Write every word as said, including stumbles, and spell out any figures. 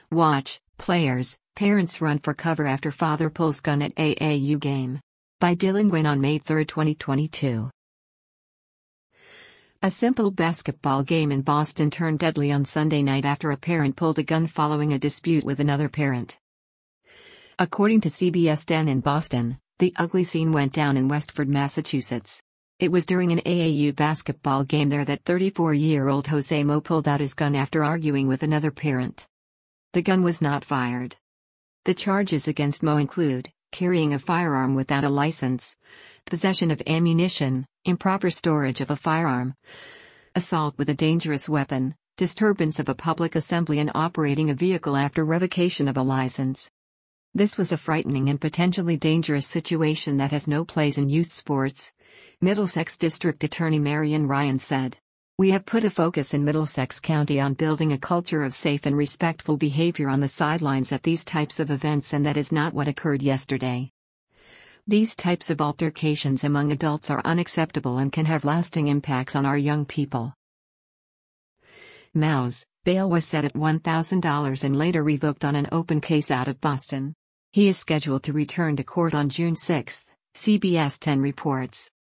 Watch, players, parents run for cover after father pulls gun at A A U game. By Dylan Gwynn on May third, twenty twenty-two. A simple basketball game in Boston turned deadly on Sunday night after a parent pulled a gun following a dispute with another parent. According to C B S ten in Boston, the ugly scene went down in Westford, Massachusetts. It was during an A A U basketball game there that thirty-four-year-old Jose Mo pulled out his gun after arguing with another parent. The gun was not fired. The charges against Mo include carrying a firearm without a license, possession of ammunition, improper storage of a firearm, assault with a dangerous weapon, disturbance of a public assembly, and operating a vehicle after revocation of a license. This was a frightening and potentially dangerous situation that has no place in youth sports, Middlesex District Attorney Marian Ryan said. We have put a focus in Middlesex County on building a culture of safe and respectful behavior on the sidelines at these types of events, and that is not what occurred yesterday. These types of altercations among adults are unacceptable and can have lasting impacts on our young people. Mao's bail was set at one thousand dollars and later revoked on an open case out of Boston. He is scheduled to return to court on June sixth, C B S ten reports.